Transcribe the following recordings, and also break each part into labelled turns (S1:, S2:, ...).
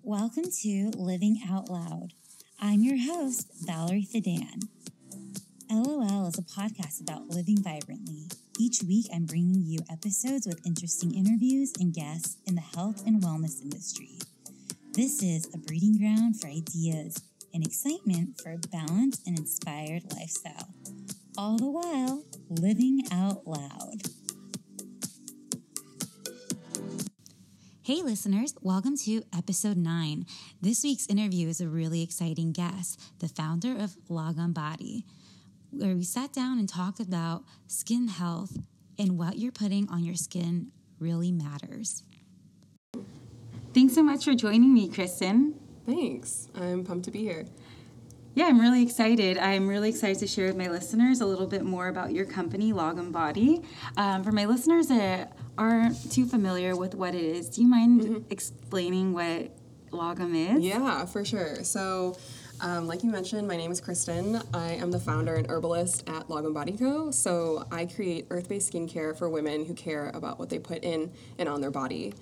S1: Welcome to Living Out Loud. I'm your host, Valerie Thedan. LOL is a podcast about living vibrantly. Each week, I'm bringing you episodes with interesting interviews and guests in the health and wellness industry. This is a breeding ground for ideas and excitement for a balanced and inspired lifestyle. All the while, living out loud. Hey listeners, welcome to episode 9. This week's interview is a really exciting guest, the founder of Lagom Body, where we sat down and talked about skin health and what you're putting on your skin really matters. Thanks so much for joining me, Kristen.
S2: Thanks. I'm pumped to be here.
S1: Yeah, I'm really excited. I'm really excited to share with my listeners a little bit more about your company, Lagom Body. For my listeners that aren't too familiar with what it is, do you mind explaining what Lagom is?
S2: Yeah, for sure. So, like you mentioned, my name is Kristen. I am the founder and herbalist at Lagom Body Co. So I create earth-based skincare for women who care about what they put in and on their body.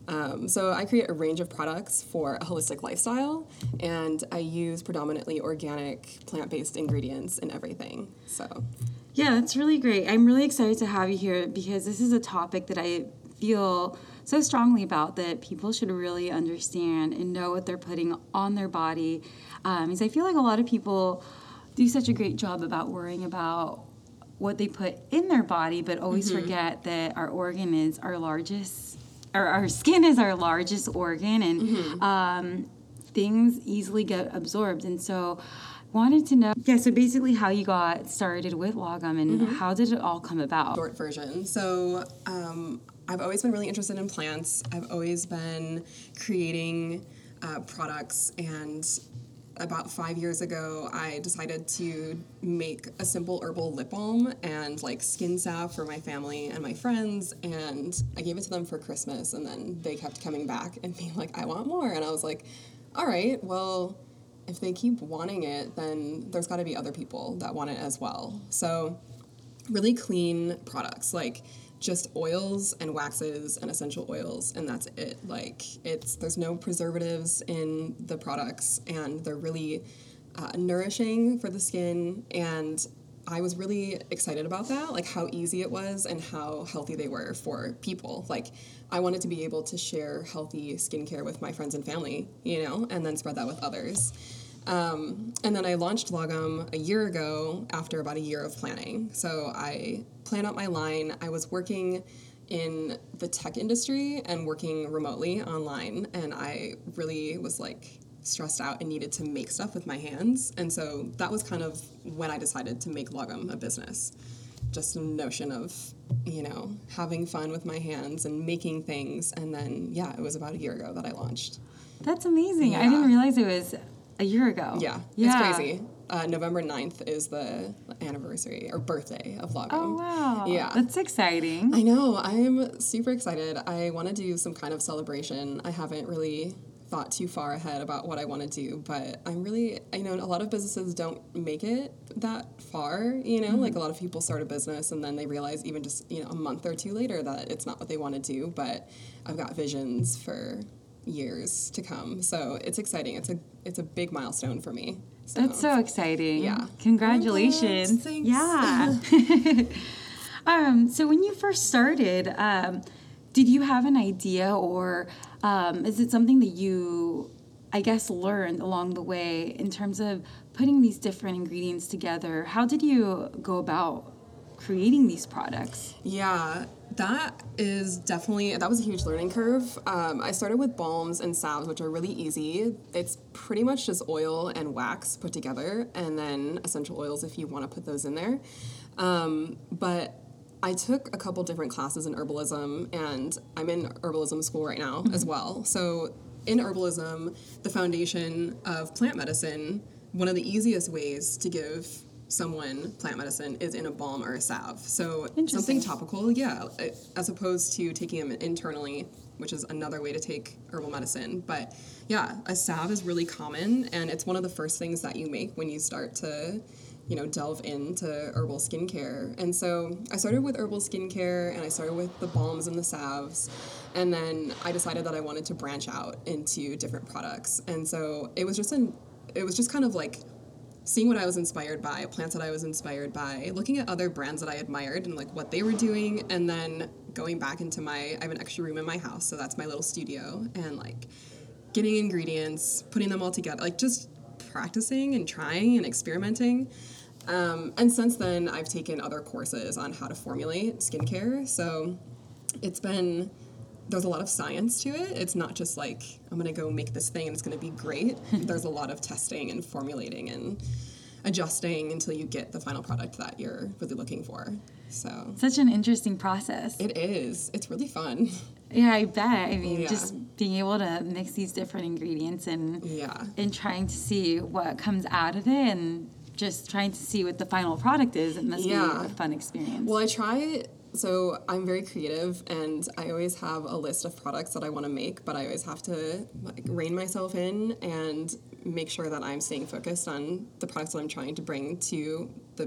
S2: So I create a range of products for a holistic lifestyle, and I use predominantly organic, plant-based ingredients in everything. So,
S1: yeah, that's really great. I'm really excited to have you here because this is a topic that I feel so strongly about that people should really understand and know what they're putting on their body. Because I feel like a lot of people do such a great job about worrying about what they put in their body, but always forget that our organ is our largest. Our skin is our largest organ, and things easily get absorbed. And so wanted to know, so basically how you got started with Lagom and how did it all come about?
S2: Short version. So I've always been really interested in plants. I've always been creating products, and about 5 years ago, I decided to make a simple herbal lip balm and like skin salve for my family and my friends, and I gave it to them for Christmas, and then they kept coming back and being like, I want more, and I was like, all right, well, if they keep wanting it, then there's got to be other people that want it as well. So really clean products, like just oils and waxes and essential oils, and that's it. Like there's no preservatives in the products, and they're really nourishing for the skin. And I was really excited about that, like how easy it was and how healthy they were for people. Like I wanted to be able to share healthy skincare with my friends and family, and then spread that with others. And then I launched Lagom a year ago after about a year of planning. So I planned out my line. I was working in the tech industry and working remotely online, and I really was like stressed out and needed to make stuff with my hands. And so that was kind of when I decided to make Lagom a business. Just a notion of, having fun with my hands and making things. And then, it was about a year ago that I launched.
S1: That's amazing. Yeah. I didn't realize it was a year ago.
S2: Yeah, it's crazy. November 9th is the anniversary or birthday of Lagom.
S1: Oh, wow.
S2: Yeah.
S1: That's exciting.
S2: I know. I'm super excited. I want to do some kind of celebration. I haven't really thought too far ahead about what I want to do, but I know a lot of businesses don't make it that far, like a lot of people start a business and then they realize even just, a month or two later that it's not what they want to do, but I've got visions for years to come. So it's exciting. It's a big milestone for me. So.
S1: That's so exciting.
S2: Yeah.
S1: Congratulations.
S2: Thanks.
S1: Yeah. So when you first started, did you have an idea or is it something that you, I guess, learned along the way in terms of putting these different ingredients together? How did you go about creating these products?
S2: Yeah, that was a huge learning curve. I started with balms and salves, which are really easy. It's pretty much just oil and wax put together, and then essential oils if you want to put those in there. But I took a couple different classes in herbalism, and I'm in herbalism school right now as well. So in herbalism, the foundation of plant medicine, one of the easiest ways to give someone plant medicine is in a balm or a salve. So something topical, as opposed to taking them internally, which is another way to take herbal medicine. But a salve is really common, and it's one of the first things that you make when you start to delve into herbal skincare. And so I started with herbal skincare, and I started with the balms and the salves. And then I decided that I wanted to branch out into different products. And so it was just kind of like seeing what I was inspired by, plants that I was inspired by, looking at other brands that I admired and like what they were doing, and then going back into I have an extra room in my house, so that's my little studio, and like getting ingredients, putting them all together, like just practicing and trying and experimenting. And since then, I've taken other courses on how to formulate skincare. So there's a lot of science to it. It's not just like, I'm going to go make this thing and it's going to be great. There's a lot of testing and formulating and adjusting until you get the final product that you're really looking for. So
S1: such an interesting process.
S2: It is. It's really fun.
S1: Yeah, I bet. I mean, just being able to mix these different ingredients and trying to see what comes out of it, and just trying to see what the final product is. It must be a fun experience.
S2: Well, so I'm very creative, and I always have a list of products that I want to make, but I always have to rein myself in and make sure that I'm staying focused on the products that I'm trying to bring to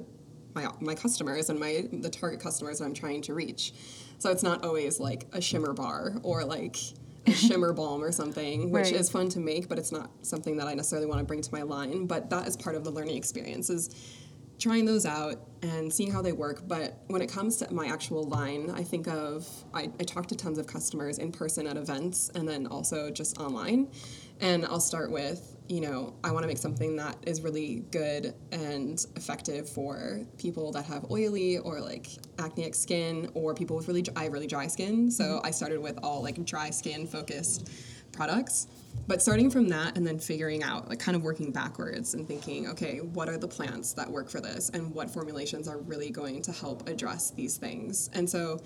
S2: my customers and the target customers that I'm trying to reach. So it's not always like a shimmer bar or like a shimmer balm or something, which is fun to make, but it's not something that I necessarily want to bring to my line. But that is part of the learning experience, is trying those out and seeing how they work. But when it comes to my actual line, I talk to tons of customers in person at events and then also just online. And I'll start with, I want to make something that is really good and effective for people that have oily or like acneic skin, or people with I have really dry skin. So I started with all like dry skin focused products. But starting from that and then figuring out, like kind of working backwards and thinking, okay, what are the plants that work for this, and what formulations are really going to help address these things? And so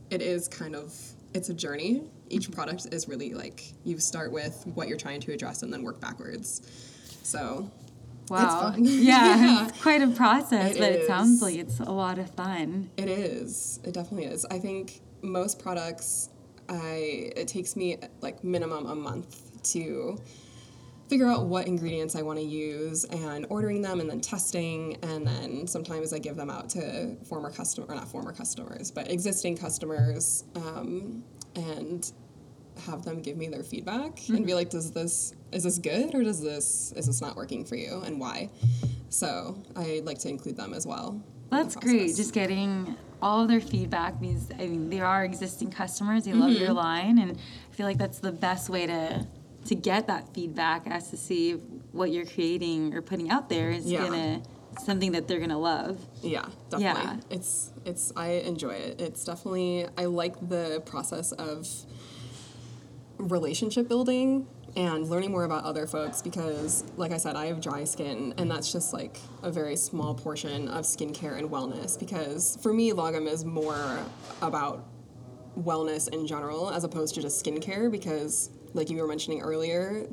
S2: it's a journey. Each product is really like, you start with what you're trying to address and then work backwards. So
S1: wow.
S2: It's fun.
S1: Yeah, it's quite a process, it sounds like it's a lot of fun.
S2: It is. It definitely is. I think most products, it takes me like minimum a month to figure out what ingredients I want to use, and ordering them and then testing, and then sometimes I give them out to existing customers, and have them give me their feedback and be like, is this good, or is this not working for you, and why? So I like to include them as well.
S1: That's great, just getting all of their feedback, because I mean, they are existing customers, they love your line, and I feel like that's the best way to get that feedback, as to see what you're creating or putting out there is something that they're gonna love.
S2: Yeah, definitely. Yeah. I enjoy it. It's definitely, I like the process of relationship building and learning more about other folks, because like I said, I have dry skin, and that's just like a very small portion of skincare and wellness, because for me, Lagom is more about wellness in general as opposed to just skincare, because like you were mentioning earlier,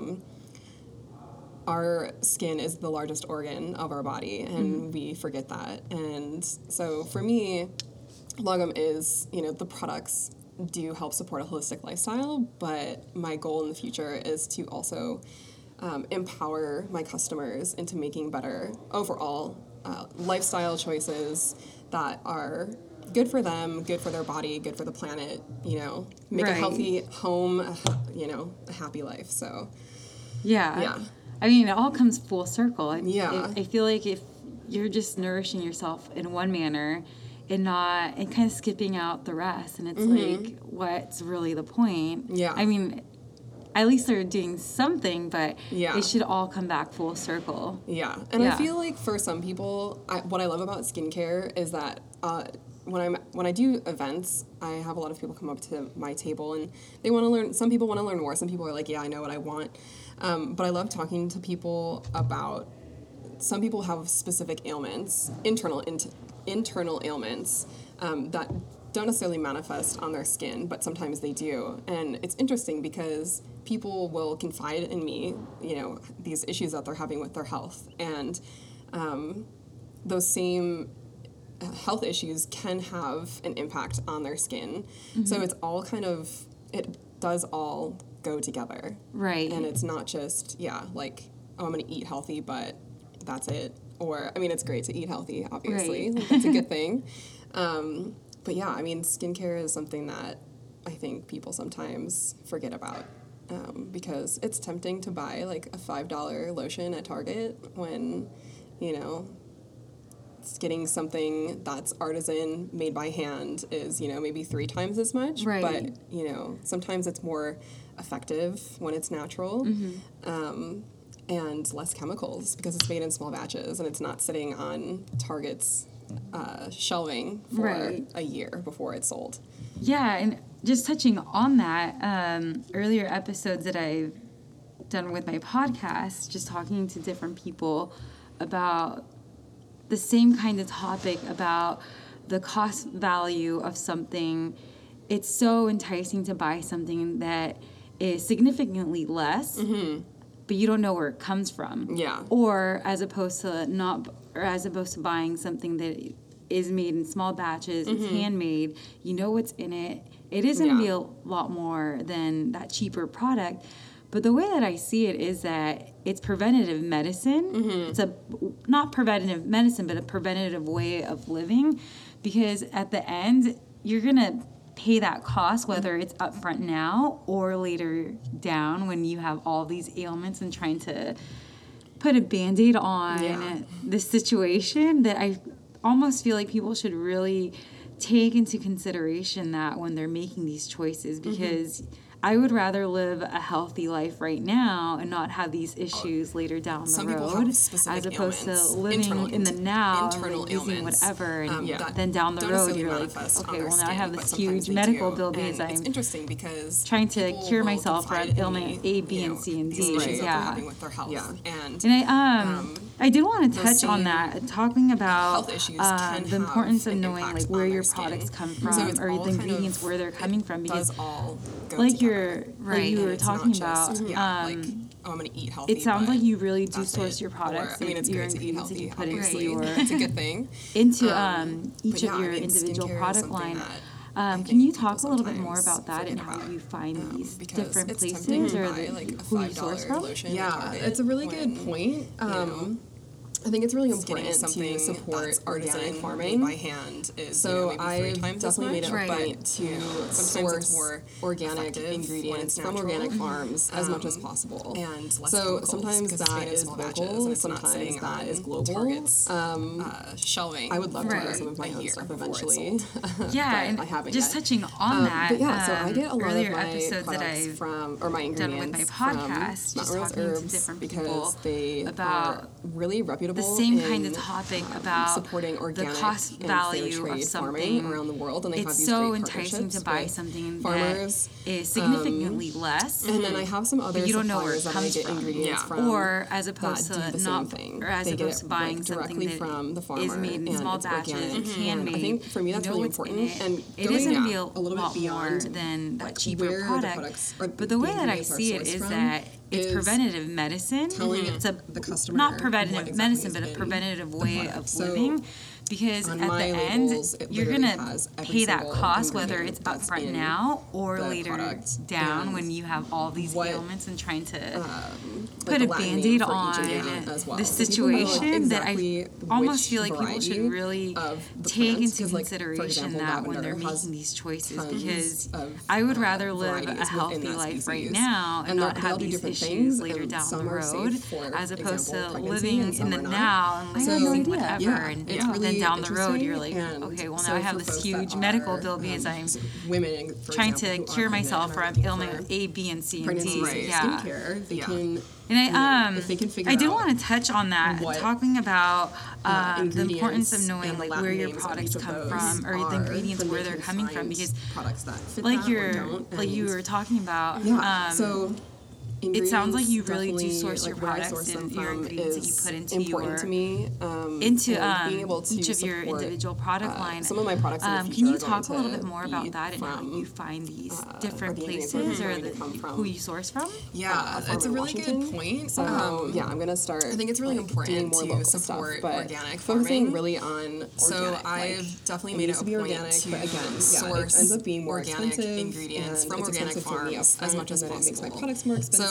S2: our skin is the largest organ of our body, and we forget that. And so for me, Lagom is, the products do help support a holistic lifestyle, but my goal in the future is to also empower my customers into making better overall lifestyle choices that are good for them, good for their body, good for the planet, make a healthy home, a happy life. So,
S1: yeah. I mean, it all comes full circle.
S2: I
S1: feel like if you're just nourishing yourself in one manner and kind of skipping out the rest, and it's like, what's really the point?
S2: Yeah.
S1: I mean, at least they're doing something, but it should all come back full circle.
S2: Yeah. And I feel like for some people, what I love about skincare is that when I do events, I have a lot of people come up to my table and they want to learn. Some people want to learn more. Some people are like, yeah, I know what I want. But I love talking to people about, some people have specific ailments, internal ailments that don't necessarily manifest on their skin, but sometimes they do. And it's interesting because people will confide in me, these issues that they're having with their health. And those same health issues can have an impact on their skin. So it's all it does all go together.
S1: Right.
S2: And it's not just, like, oh, I'm going to eat healthy, but that's it. or, I mean, it's great to eat healthy, obviously.
S1: Right.
S2: Like, that's a good thing. But yeah, I mean, skincare is something that I think people sometimes forget about. Because it's tempting to buy like a $5 lotion at Target when, you know, it's getting something that's artisan, made by hand is, you know, maybe 3 times as much.
S1: Right.
S2: But, you know, sometimes it's more effective when it's natural. And less chemicals because it's made in small batches and it's not sitting on Target's shelving for
S1: Right.
S2: a year before it's sold.
S1: Yeah, and just touching on that, earlier episodes that I've done with my podcast, just talking to different people about the same kind of topic about the cost value of something. It's so enticing to buy something that is significantly less, but you don't know where it comes from.
S2: Yeah.
S1: Or as opposed to buying something that is made in small batches, it's handmade, you know what's in it. It is going to be a lot more than that cheaper product. But the way that I see it is that it's preventative medicine. It's not preventative medicine, but a preventative way of living. Because at the end, you're going to pay that cost, whether it's upfront now or later down when you have all these ailments and trying to put a Band-Aid on this situation, that I almost feel like people should really take into consideration that when they're making these choices, because I would rather live a healthy life right now and not have these issues later down the
S2: Some people
S1: road,
S2: have specific
S1: as opposed
S2: ailments,
S1: to living in the now and
S2: internal
S1: like using
S2: ailments,
S1: whatever, and
S2: that
S1: then down the
S2: don't
S1: road
S2: necessarily
S1: you're like,
S2: manifest on
S1: okay,
S2: their
S1: well now I
S2: skin,
S1: have
S2: but
S1: this
S2: sometimes
S1: huge
S2: they
S1: medical
S2: do.
S1: bill because
S2: And it's
S1: I'm
S2: interesting because
S1: trying to
S2: people
S1: cure
S2: will
S1: myself from
S2: confide in
S1: ailment
S2: me,
S1: A, B, and C, and
S2: these
S1: D.
S2: issues that they're
S1: Yeah.
S2: having with their health. And
S1: I did want to
S2: those
S1: touch on
S2: same
S1: that, talking about
S2: health issues can
S1: the
S2: have
S1: importance of
S2: an
S1: knowing
S2: impact
S1: like where
S2: on
S1: your
S2: their skin.
S1: products come
S2: So
S1: from,
S2: it's
S1: or
S2: all
S1: the
S2: kind
S1: ingredients
S2: of-
S1: where they're coming from, because
S2: does all go
S1: like
S2: together.
S1: like you
S2: And
S1: were
S2: it's not
S1: talking
S2: just,
S1: about,
S2: like, oh, I'm going to eat healthy.
S1: it sounds
S2: but
S1: like you really do
S2: that's
S1: source
S2: it.
S1: your products,
S2: Or, I mean,
S1: like
S2: it's
S1: your
S2: great to eat
S1: ingredients that
S2: healthy,
S1: you put into
S2: obviously.
S1: your
S2: It's a good thing.
S1: into
S2: But
S1: each
S2: yeah,
S1: of your
S2: I mean,
S1: individual
S2: skincare is
S1: product
S2: something
S1: line.
S2: that I
S1: Can
S2: think
S1: you
S2: people
S1: talk a little bit more
S2: sometimes
S1: about that and
S2: forget
S1: how
S2: about,
S1: you find these
S2: because
S1: different
S2: it's
S1: places,
S2: tempting to
S1: or
S2: buy, like, a
S1: who you source
S2: $5
S1: from?
S2: lotion at
S3: Yeah,
S2: Target
S3: it's a really
S2: when,
S3: good point.
S2: know,
S3: I think it's really
S2: getting
S3: important
S2: something
S3: to support
S2: that's
S3: organic
S2: artisan,
S3: farming.
S2: made by hand is,
S3: So
S2: maybe 3
S3: I've
S2: times as
S3: definitely made
S2: much,
S3: it a
S2: but,
S3: point to
S2: sometimes it's
S3: source
S2: more
S3: organic
S2: effective when
S3: ingredients
S2: it's
S3: from
S2: natural.
S3: organic farms as much as possible.
S2: And less
S3: So
S2: chemicals,
S3: sometimes
S2: 'cause it's made
S3: that
S2: in
S3: is
S2: small batches
S3: local,
S2: and it's not
S3: sometimes
S2: sitting
S3: that
S2: on
S3: is global.
S2: Target's shelving.
S3: I would love to
S1: Right.
S3: grow some of my
S2: a
S3: own
S2: year
S3: stuff
S2: before it's
S3: eventually.
S1: Yeah,
S3: but
S1: and
S3: I haven't
S1: just
S3: yet.
S1: touching on that,
S3: But yeah, so I get a lot
S1: earlier
S3: of my
S1: episodes that
S3: products
S1: I've
S3: from, or my
S1: done
S3: ingredients
S1: with my podcast,
S3: from
S1: just
S3: Mountain Rose
S1: talking to
S3: Herbs
S1: different
S3: because
S1: people
S3: they
S1: about
S3: are really reputable.
S1: the same kind of
S3: in
S1: topic about
S3: supporting organic
S1: the cost
S3: and fair
S1: value
S3: trade
S1: of
S3: farming
S1: something.
S3: around the world, and they have
S1: It's
S3: these
S1: so
S3: great
S1: enticing to
S3: partnerships
S1: buy
S3: with
S1: something
S3: farmers.
S1: that is significantly less,
S3: And then I have some other
S1: you don't know where
S3: suppliers
S1: it
S3: that I
S1: comes
S3: get
S1: from.
S3: ingredients
S2: Yeah.
S3: from.
S1: or as opposed
S3: that do
S1: to
S3: the
S1: not,
S3: same thing.
S1: or as
S3: They get
S1: opposed
S3: it,
S1: to buying
S3: like,
S1: something
S3: directly
S1: that
S3: from the farmer
S1: is made in
S3: and
S1: small
S3: it's
S1: batches,
S3: organic.
S1: handmade.
S3: I think for me that's
S1: you know
S3: really
S1: what's in
S3: important.
S1: it.
S3: And
S1: It
S3: going
S1: is going to be a
S3: a little
S1: lot
S3: bit
S1: more
S3: beyond
S1: than that
S3: like,
S1: cheaper
S3: where the
S1: product.
S3: products or
S1: But the way that I
S3: ingredients are
S1: see it
S3: sourced
S1: is
S3: from
S1: that it's
S3: is
S1: preventative medicine.
S3: telling
S1: It's a
S3: the customer
S1: not
S3: what
S1: preventative
S3: exactly
S1: medicine,
S3: has
S1: but a
S3: been
S1: preventative
S3: the
S1: way
S3: product.
S1: of
S3: So
S1: living. Because
S3: on
S1: at
S3: my
S1: the
S3: labels,
S1: end,
S3: it
S1: you're
S3: literally
S1: gonna
S3: has every
S1: pay that
S3: single
S1: cost, whether
S3: ingredient
S1: it's
S3: that's
S1: upfront
S3: in
S1: now or
S3: the
S1: later
S3: product
S1: down
S3: and
S1: when you have all these
S3: what,
S1: ailments and trying to
S3: like
S1: put
S3: the
S1: a
S3: Latin name
S1: Band-Aid
S3: for each
S1: on
S3: ingredient as well.
S1: the
S3: So people know, like,
S1: situation
S3: exactly
S1: that I almost
S3: which
S1: feel like people should
S3: variety
S1: really
S3: of the
S1: take
S3: plants,
S1: into
S3: 'cause, like, for
S1: consideration
S3: example,
S1: that when
S3: lavender
S1: they're
S3: has
S1: making these choices,
S3: tons
S1: because
S3: of,
S1: I would rather live
S3: varieties
S1: a
S3: within
S1: healthy
S3: that
S1: life right
S3: species.
S1: now and not
S3: they all
S1: have
S3: do
S1: these
S3: different
S1: issues
S3: things,
S1: later
S3: and
S1: down
S3: some
S1: the
S3: are
S1: road,
S3: safe for
S1: as opposed
S3: example,
S1: to
S3: pregnancy,
S1: living
S3: and some
S1: in the
S3: are not.
S1: now and
S3: I had
S1: like
S3: no
S1: using
S3: idea.
S1: whatever,
S3: Yeah,
S1: and
S3: it's
S1: then
S3: really
S1: down the road you're
S3: interesting,
S1: like,
S3: and
S1: okay, well now
S3: so
S1: I have
S3: for
S1: this
S3: folks
S1: huge
S3: that
S1: medical
S3: are,
S1: bill because I'm
S3: women, for
S1: trying
S3: example,
S1: to
S3: who are
S1: cure
S3: pregnant
S1: myself
S3: and are
S1: from
S3: looking
S1: ailment
S3: for
S1: A, B, and C, and
S3: pregnancy
S1: D.
S2: Right.
S1: Yeah.
S3: skincare, they
S2: Yeah.
S3: can.
S1: And
S3: if they can figure
S1: I did
S3: out
S1: want to touch on that,
S3: what,
S1: talking about the
S3: ingredients
S1: importance of knowing
S3: and the
S1: like
S3: Latin
S1: where your
S3: names of
S1: products
S3: each of
S1: come
S3: those
S1: from, or the
S3: are,
S1: ingredients
S3: then
S1: where
S3: they
S1: they're
S3: can
S1: coming from,
S3: find
S1: because
S3: products that fit
S1: like
S3: that or
S1: you're
S3: don't,
S1: like you
S3: and
S1: were talking about,
S3: yeah, so
S1: it sounds like you
S3: ingredients
S1: really do
S3: definitely,
S1: source your
S3: like, where I
S1: products
S3: source them
S1: and your
S3: from
S1: ingredients that you
S3: is
S1: put into
S3: important
S1: your
S3: to me.
S1: into
S3: and being able to
S1: each of your
S3: support,
S1: individual product line.
S3: some of my products in the future
S1: can you
S3: are going
S1: talk a little
S3: to
S1: bit more about
S3: be
S1: that and how
S3: from,
S1: you find these
S3: or
S1: different
S3: the ingredients
S1: places
S3: are
S1: or
S3: going to come from,
S1: who you source from?
S2: Yeah,
S3: farm
S2: it's a
S3: in
S2: really
S3: Washington.
S2: good point.
S3: So yeah, I'm gonna start.
S2: I think it's really
S3: doing
S2: important
S3: more
S2: to
S3: local
S2: support
S3: stuff, but
S2: organic
S3: focusing
S2: farming.
S3: really on
S2: So
S3: organic.
S2: I've
S3: like,
S2: definitely
S3: it
S2: made it
S3: needs
S2: a
S3: to be
S2: point
S3: organic,
S2: to
S3: but again,
S2: source
S3: it ends up being more
S2: organic
S3: expensive,
S2: ingredients
S3: and
S2: from
S3: it's
S2: organic
S3: expensive for me
S2: farms as
S3: upfront,
S2: much as
S3: and then it makes my
S2: possible.
S3: products more expensive.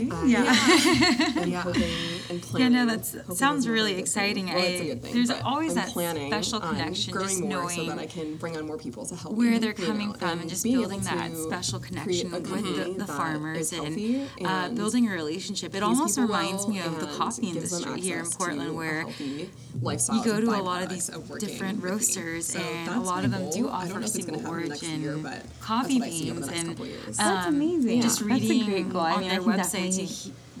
S2: I'm hoping and planning.
S1: Yeah, no, that
S2: hoping
S1: sounds
S2: is never
S1: really
S2: a good
S1: exciting.
S2: thing. Well, it's a good thing,
S1: There's
S2: but
S1: always
S2: I'm
S1: that
S2: planning
S1: special
S2: on
S1: connection,
S2: growing
S1: just
S2: more so
S1: knowing
S2: that I can bring on more people to help
S1: where
S2: me,
S1: they're coming from and just
S2: being able
S1: building that
S2: to
S1: special
S2: create
S1: connection
S2: a
S1: with
S2: company
S1: the
S2: that
S1: farmers
S2: is healthy
S1: and building a relationship. It
S2: pays
S1: almost
S2: people
S1: reminds
S2: well
S1: me of the
S2: and
S1: coffee
S2: gives them
S1: industry here in
S2: access to
S1: Portland,
S2: a
S1: where
S2: healthy lifestyle
S1: you go
S2: and
S1: to a lot of
S2: byproducts
S1: these
S2: of working
S1: different
S2: with me.
S1: roasters,
S2: So
S1: and a
S2: that's
S1: lot
S2: my
S1: of them
S2: goal.
S1: do
S2: I don't
S1: offer
S2: know if it's gonna
S1: single
S2: happen next
S1: origin
S2: year, but
S1: coffee
S2: that's what I see over
S1: beans,
S2: the next
S1: and
S2: couple years.
S1: that's
S4: amazing.
S1: Just
S4: That's a
S1: reading
S4: great goal. I
S1: on
S4: mean,
S1: their
S4: I can
S1: website
S4: definitely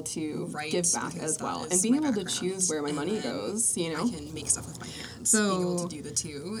S4: able to
S2: Right,
S4: give back
S2: because
S4: as well,
S2: that
S4: and
S2: is
S4: being
S2: my
S4: able to
S2: background.
S4: choose where my
S2: And
S4: money
S2: then
S4: goes, you know.
S2: I can make stuff with my hands.
S4: So-
S2: being able to do the two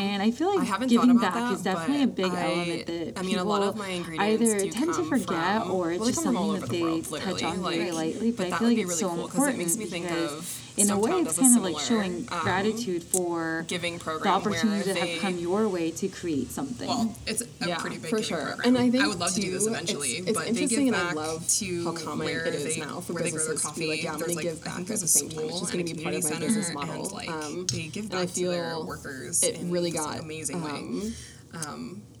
S1: And I feel like
S3: I haven't
S1: giving
S3: thought about
S1: back
S3: that,
S1: is definitely a
S3: but
S1: big element that
S3: I
S1: people
S3: mean, a lot of my ingredients
S1: either
S3: do
S1: tend to
S3: come
S1: forget
S3: from,
S1: or it's
S3: well, they
S1: just
S3: come from all
S1: something
S3: over
S1: that
S3: the
S1: they
S3: world,
S1: touch
S3: literally.
S1: on very
S3: Like,
S1: lightly. But I
S3: that
S1: feel
S3: would
S1: like
S3: be
S1: it's
S3: really
S1: so
S3: cool 'cause
S1: important
S3: it makes me think
S1: because
S3: of
S1: in a way
S3: Stumptown
S1: it's
S3: does a
S1: kind of like
S3: similar,
S1: showing gratitude for
S3: giving
S1: the
S3: program where
S1: opportunities that
S3: they
S1: have come your way to create something.
S2: Well, it's a
S3: Yeah,
S2: pretty big
S3: for
S2: giving
S3: sure.
S2: program.
S3: And I think,
S2: would love to do this
S3: too,
S2: eventually,
S3: it's
S2: but they
S3: interesting
S2: give
S3: and I
S2: back
S3: love
S2: to
S3: how common
S2: where
S3: it is
S2: they
S3: now for
S2: where they grow their
S3: businesses to
S2: coffee.
S3: be like, yeah, I'm
S2: There's
S3: gonna give back
S2: I think
S3: at
S2: there's
S3: the
S2: a
S3: same time,
S2: school
S3: which is
S2: and
S3: gonna
S2: a
S3: be part of
S2: community
S3: my
S2: center,
S3: business model.
S2: and like they give
S3: and I
S2: back to their
S3: feel
S2: workers.
S3: it
S2: in
S3: really
S2: just
S3: got,
S2: amazing ways.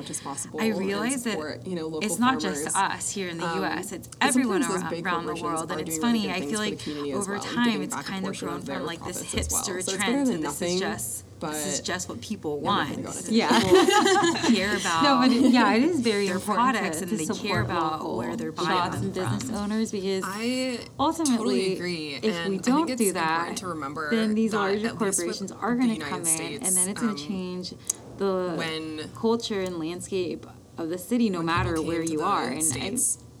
S2: much as possible.
S1: I realize
S2: and support,
S1: that
S2: local
S1: it's not
S2: farmers.
S1: just us here in the U.S. It's everyone
S2: sometimes those big
S1: around the
S2: corporations
S1: world,
S2: are
S1: and it's
S2: doing really
S1: funny.
S2: good
S1: I
S2: things
S1: feel
S2: for the
S1: like
S2: community as
S1: over
S2: well, and
S1: time
S2: giving
S1: it's
S2: back a
S1: kind of
S2: portion
S1: grown
S2: of their
S1: from like this
S2: profits as well.
S1: hipster
S2: So it's
S1: trend
S2: better
S1: to
S2: than
S1: this is
S2: nothing,
S1: just what people
S2: I'm not
S1: want.
S2: gonna go
S1: This
S2: into
S1: is
S2: it.
S1: what people care about.
S4: No, but it is very
S1: their
S4: important
S1: products
S4: to
S1: and they
S4: support
S1: care about
S4: local
S1: where they're buying
S4: shops
S1: them
S4: and business
S1: from.
S4: owners, because
S2: I
S4: ultimately,
S2: totally agree.
S4: if
S2: and
S4: we
S2: I
S4: don't
S2: think
S4: do
S2: it's
S4: that,
S2: important to remember
S4: then these
S2: that
S4: larger
S2: at least with
S4: corporations are
S2: the
S4: going to
S2: United
S4: come in,
S2: States,
S4: and then it's going to change the
S2: when
S4: culture and landscape of the city, no
S2: when
S4: matter
S2: people
S4: where
S2: came to
S4: you
S2: the
S4: are. And
S2: States,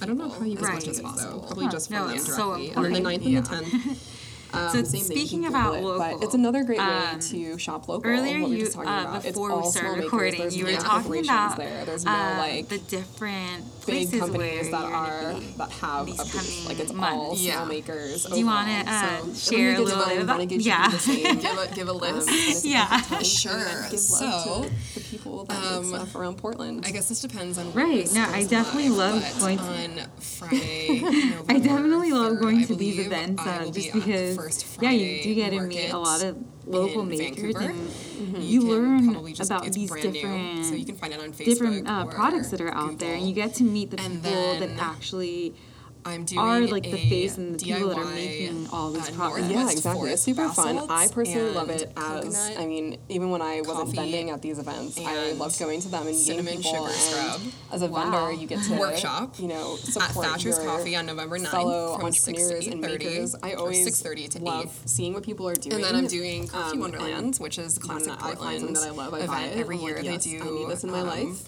S2: I don't know how you
S1: Right.
S2: as much as possible. Probably just
S1: No,
S2: from
S1: it's
S2: them
S1: so
S2: directly. And then the
S1: important.
S2: 9th and the 10th.
S1: So
S5: Same thing, you
S1: speaking
S5: can
S1: about
S5: Google it,
S1: local,
S5: but it's another great way to shop local.
S1: earlier
S5: what we were
S1: you
S5: just talking about. It's
S1: before we
S5: all
S1: started
S5: small makers.
S1: recording,
S5: There's
S1: you were
S5: no
S1: talking
S5: corporations
S1: about
S5: there. There's no like
S1: the different
S5: big
S1: places
S5: companies
S1: where
S5: that
S1: you're
S5: are
S1: gonna be
S5: that have
S1: these
S5: a booth.
S1: coming
S5: Like it's all
S1: months.
S5: small
S3: Yeah.
S5: makers.
S1: Do you want to share a little bit
S5: Want to
S1: about?
S5: get
S1: Yeah.
S5: you the same.
S3: Give a list.
S2: Sure.
S5: Give
S2: So,
S5: love to the people that make stuff around Portland.
S2: I guess this depends on
S1: Right.
S2: what
S1: No,
S2: goes
S1: I definitely
S2: live,
S1: love
S2: but
S1: going to-
S2: on Friday, November
S1: I definitely love
S2: 3rd,
S1: going
S2: I
S1: to these
S2: believe,
S1: events
S2: I will
S1: just
S2: be at the
S1: because
S2: First
S1: yeah, you
S2: Friday
S1: do get to meet
S2: Market
S1: a lot of local
S2: in
S1: makers,
S2: Vancouver.
S1: and you learn
S2: Probably just,
S1: about
S2: it's
S1: these
S2: brand
S1: different
S2: new, so you can find it on Facebook
S1: different
S2: or
S1: products that are out there, and you
S2: Google.
S1: get to meet the
S2: And
S1: people that
S2: then
S1: actually
S2: I'm doing
S1: are like the
S2: a
S1: face and the people that are
S2: DIY,
S1: making all these products.
S2: Northwest
S5: Yeah, exactly. It's
S2: Forest
S5: super
S2: bath
S5: fun. I
S2: salts
S5: personally love
S2: and
S5: it as,
S2: coconut
S5: I mean, even when I wasn't
S2: coffee
S5: vending at these events, I
S2: and
S5: loved going to them and meeting
S2: cinnamon
S5: people.
S2: sugar scrub.
S5: And as a
S1: Wow.
S5: vendor, you get to
S2: Workshop
S5: you know,
S2: at
S5: support
S2: Thatcher's
S5: your
S2: Coffee on November 9th
S5: fellow
S2: from 6 to
S5: entrepreneurs and
S2: 8:30,
S5: makers. I
S2: or
S5: always
S2: 6:30 to 8.
S5: love seeing what people are doing.
S2: And then I'm doing Coffee
S5: and
S2: Wonderland, which is the
S5: when
S2: classic
S5: I find
S2: Portland
S5: something that I love, I buy
S2: event
S5: it.
S2: every
S5: I'm
S2: year.
S5: like, yes,
S2: they do
S5: I need this in my life.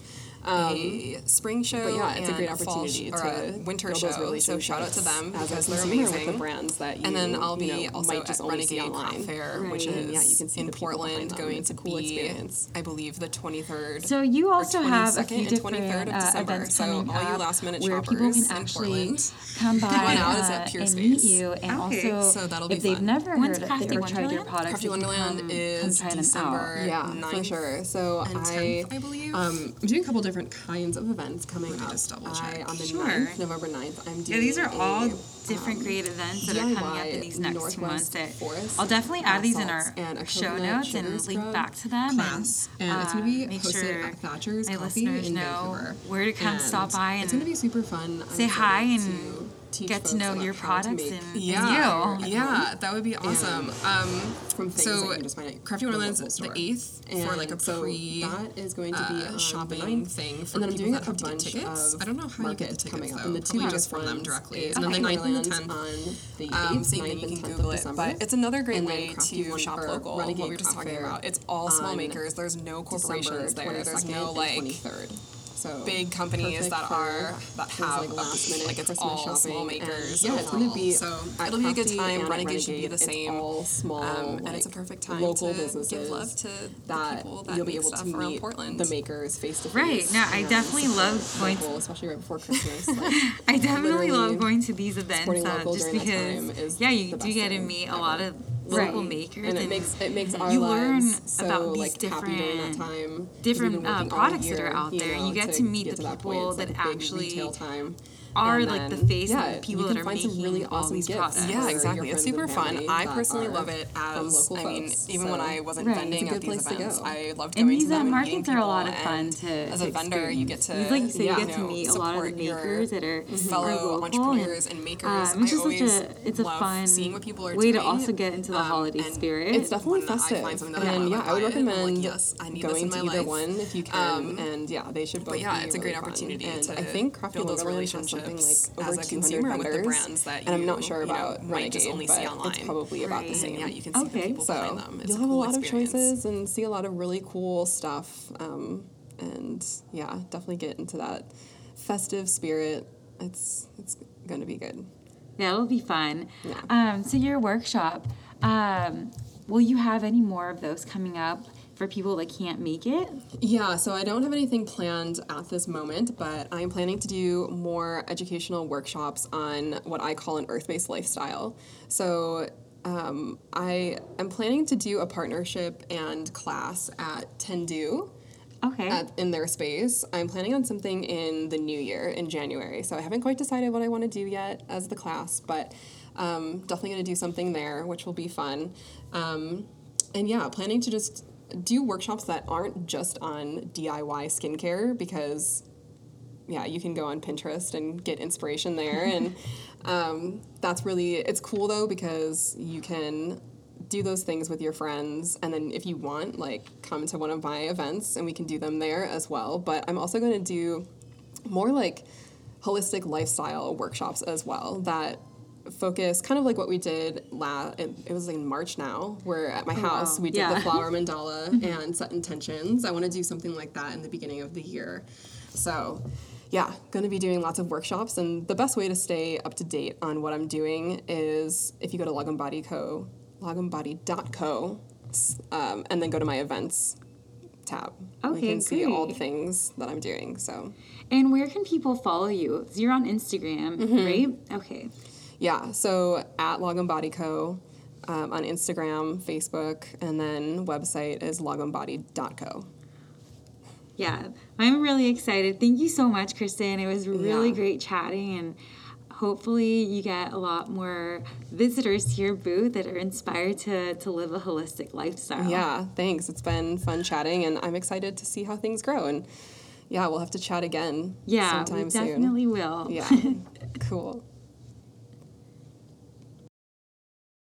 S2: a spring show,
S5: But yeah, it's a
S2: and
S5: great
S2: fall
S5: opportunity
S2: or a
S5: to
S2: winter
S5: build
S2: show.
S5: those relationships
S2: So shout out to them
S5: as
S2: because
S5: a
S2: they're
S5: consumer
S2: amazing.
S5: with the brands that you,
S2: And then I'll
S5: you
S2: be
S5: know,
S2: also
S5: might just
S2: at
S5: only see
S2: Renegade Craft
S5: online.
S2: Fair,
S1: Right.
S2: which
S1: And,
S2: is
S5: yeah, you can see
S2: in
S5: the people behind
S2: Portland,
S5: them.
S2: going
S5: It's
S2: to
S5: a cool
S2: be,
S5: experience.
S2: I believe, the 23rd.
S1: So you also
S2: or
S1: have a
S2: 22nd
S1: few
S2: and
S1: different
S2: 23rd of December.
S1: events
S2: So
S1: coming
S2: all you
S1: up
S2: last-minute
S1: where people
S2: shoppers
S1: can
S2: in
S1: actually
S2: Portland,
S1: come by
S2: one out is at Pure
S1: and
S2: Space.
S1: meet you, and
S6: Okay,
S1: also
S2: so that'll be
S1: if they've
S2: fun.
S1: never
S6: When's
S1: heard
S6: Crafty
S1: or tried your
S6: Wonderland?
S1: products,
S2: Crafty
S1: they can
S2: Wonderland
S1: come
S2: is
S1: try them out.
S2: December
S5: Yeah,
S2: 9th
S5: for sure. So
S2: and 10th, I believe.
S5: I'm doing a couple different kinds of events coming
S2: Let me
S5: up.
S2: just double check.
S5: On the
S6: Sure.
S5: 9th, November 9th, I'm doing
S6: Yeah, these are all
S5: a,
S6: different great events that are coming up in these next 2 months. That
S5: Forest
S6: I'll definitely add these in
S5: bath
S6: our
S5: salts and a
S6: show
S5: coconut
S6: notes
S5: sugar
S6: and link
S5: scrub
S6: back to them.
S2: class, and it's going to be
S6: make
S2: hosted
S6: sure
S2: at Thatcher's
S6: my
S2: Coffee
S6: listeners
S2: in
S6: know
S2: Vancouver.
S6: where to come
S2: And
S6: stop by
S2: it's going to
S6: and
S2: be super fun. I'm
S6: say hi
S2: excited
S6: and
S2: to teach
S6: get to
S2: folks
S6: know
S2: about
S6: your
S2: how to
S6: products
S2: make-
S6: and
S2: yeah,
S6: you.
S2: yeah, that would be awesome.
S5: from things that
S2: So
S5: you can just find at
S2: Crafty
S5: the
S2: Wonderland's
S5: local
S2: the
S5: store.
S2: 8th for like a
S5: And so
S2: pre
S5: that is going to be on
S2: shopping
S5: the 9th.
S2: thing for
S5: And then I'm
S2: people
S5: doing
S2: that
S5: a
S2: have to get
S5: bunch
S2: tickets.
S5: of
S2: I don't know how you get the
S5: markets
S2: tickets
S5: coming
S2: though.
S5: up. And the two
S2: Probably
S5: biggest
S2: just from them
S5: ones
S2: directly.
S5: is
S2: And then the 9th and the
S5: Wonderland
S2: 10th.
S5: on the 8th,
S2: Same
S5: 9th
S2: thing, you
S5: and
S2: can
S5: 10th
S2: Google
S5: of
S2: it,
S5: December.
S2: but it's another great
S5: And then
S2: way
S5: Crafty
S2: to
S5: One
S2: shop
S5: or
S2: local. What
S5: Renegade
S2: we were just
S5: Craft
S2: talking
S5: Fair
S2: about. It's all small
S5: on
S2: makers. There's no corporations there. There's
S5: December
S2: no
S5: 22nd
S2: like
S5: and 23rd. So
S2: big companies
S5: perfect
S2: that
S5: for
S2: are that
S5: those,
S2: have
S5: like, last minute
S2: like it's
S5: Christmas
S2: all
S5: shopping.
S2: small
S5: And,
S2: makers.
S5: yeah, it's gonna be
S2: so
S5: at
S2: it'll be a good
S5: Crafty
S2: time.
S5: and at
S2: Renegade should be
S5: Renegade,
S2: the
S5: it's
S2: same.
S5: all small,
S2: and it's a
S5: like,
S2: perfect time
S5: local
S2: to
S5: businesses
S2: give love to the
S5: that
S2: people that
S5: you'll be
S2: make
S5: able to
S2: stuff around
S5: meet
S2: Portland.
S5: the makers face to face.
S6: Right. No, I
S5: and
S6: definitely
S5: support
S6: love going
S5: local,
S6: to-
S5: especially right before Christmas. Like,
S6: I definitely love
S5: literally
S6: going to these events
S5: supporting local
S6: just
S5: during that time
S6: because,
S5: is
S6: yeah, you
S5: the
S6: do
S5: best
S6: get to
S5: thing
S6: meet a
S5: ever.
S6: lot of local makers,
S5: and it makes our
S6: you learn
S5: lives so
S6: about these
S5: like happy during that
S6: different-
S5: time. 'cause
S6: different,
S5: we've been working all
S6: products that
S5: year,
S6: are out there, and
S5: know,
S6: you get to meet the
S5: that
S6: people
S5: It's,
S6: that
S5: like, big
S6: actually
S5: retail time.
S6: are
S5: And
S6: like the
S5: then,
S6: face
S5: yeah,
S6: of the people
S5: you
S6: that
S5: can
S6: are
S5: find some
S6: making
S5: really
S6: all
S5: awesome
S6: these
S5: gifts.
S6: products.
S2: Yeah,
S5: for
S2: exactly.
S5: your
S2: It's
S5: friends
S2: super
S5: and
S2: fun.
S5: family
S2: I
S5: that
S2: personally
S5: are
S2: love it
S5: from
S2: as
S5: local
S2: I mean,
S5: folks.
S2: even
S5: So,
S2: when I wasn't
S1: Right.
S2: vending
S5: It's a
S2: at
S5: good
S2: these
S5: place to
S2: events,
S5: go.
S2: I loved
S1: And
S2: going
S1: these
S2: to them and
S1: markets
S2: meeting
S1: are a
S2: people.
S1: lot of fun
S2: and
S1: to
S2: as a vendor, you get to
S1: like you say, you get to
S2: know,
S1: meet a lot of the
S2: support your
S1: makers that are
S2: fellow
S1: local
S2: entrepreneurs
S1: and
S2: and makers.
S1: it's just
S2: I always
S1: it's a
S2: love
S1: fun
S2: seeing what people are
S1: way
S2: doing.
S1: to also get into the holiday
S2: and
S1: spirit.
S5: It's definitely
S2: when I
S5: festive.
S2: find something that I
S5: And
S2: love,
S5: yeah,
S2: I
S5: I would
S2: buy it. I'm like,
S5: recommend
S2: yes, I need this
S5: going
S2: in
S5: to
S2: my
S5: either
S2: life.
S5: one if you can. And yeah, they should both
S2: yeah,
S5: be
S2: it's a
S5: really
S2: great
S5: fun.
S2: opportunity
S5: And
S2: to
S5: I think Crafty
S2: build those
S5: Wonderland has something
S2: relationships
S5: like over
S2: as a
S5: 200
S2: consumer with the
S5: vendors.
S2: brands that
S5: and I'm not
S2: you,
S5: sure
S2: you know,
S5: about
S2: might just
S5: Renegade,
S2: only
S5: but
S2: see online.
S5: it's probably about the
S1: Right.
S5: same.
S2: And yeah, you can see
S1: Okay.
S2: the people
S5: So
S2: behind them. It's
S5: you'll
S2: a
S5: have a
S2: cool
S5: lot
S2: experience.
S5: of choices and see a lot of really cool stuff. And yeah, definitely get into that festive spirit. It's going to be good.
S1: Yeah, it'll be fun.
S5: Yeah.
S1: So your workshop, will you have any more of those coming up for people that can't make it?
S5: Yeah, so I don't have anything planned at this moment, but I'm planning to do more educational workshops on what I call an earth-based lifestyle. So I am planning to do a partnership and class at Tendu.
S1: Okay.
S5: In their space. I'm planning on something in the new year, in January. So I haven't quite decided what I want to do yet as the class, but definitely going to do something there, which will be fun. And yeah, planning to just do workshops that aren't just on DIY skincare because, yeah, you can go on Pinterest and get inspiration there. And that's really, it's cool though because you can do those things with your friends, and then if you want, like, come to one of my events and we can do them there as well. But I'm also going to do more like holistic lifestyle workshops as well that focus kind of like what we did it was like in March now, where at my house we did the flower mandala and set intentions. I want to do something like that in the beginning of the year. So yeah, going to be doing lots of workshops, and the best way to stay up to date on what I'm doing is if you go to loganbody.co, and then go to my events tab.
S1: Okay,
S5: you can see all the
S1: great.
S5: things that I'm doing. So
S1: And where can people follow you? So you're on Instagram, right? Okay.
S5: yeah, so at loganbody.co on Instagram, Facebook, and then website is loganbody.co.
S1: Yeah, I'm really excited. Thank you so much, Kristen. It was really
S5: Yeah.
S1: great chatting, and hopefully you get a lot more visitors to your booth that are inspired to live a holistic lifestyle.
S5: Yeah, thanks. It's been fun chatting, and I'm excited to see how things grow. And yeah, we'll have to chat again sometime soon.
S1: Yeah, we definitely will.
S5: Yeah, cool.